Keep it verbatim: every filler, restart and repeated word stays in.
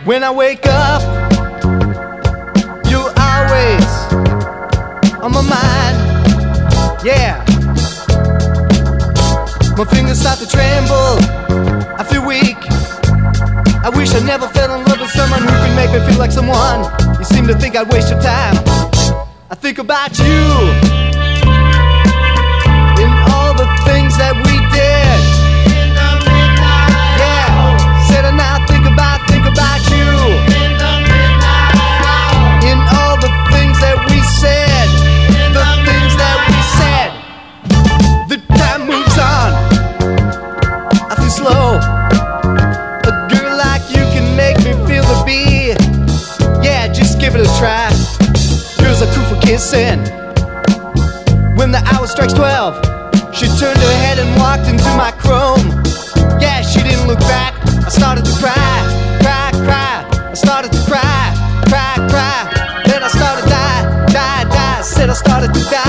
When I wake up, you're always on my mind. Yeah. My fingers start to tremble, I feel weak. I wish I never fell in love with someone who could make me feel like someone. You seem to think I'd waste your time. I think about you in all the things that we did. Yeah, said I now think about, think about you in all the things that we said, the things that we said. The time moves on, I feel slow. A girl like you can make me feel the beat. Yeah, just give it a try. Girls are cool for kissing. When the hour strikes twelve, she turned her head and walked into my chrome. Yeah, she didn't look back. I started to cry, cry, cry. I started to cry, cry, cry. Then I started to die, die, die. Said I started to die.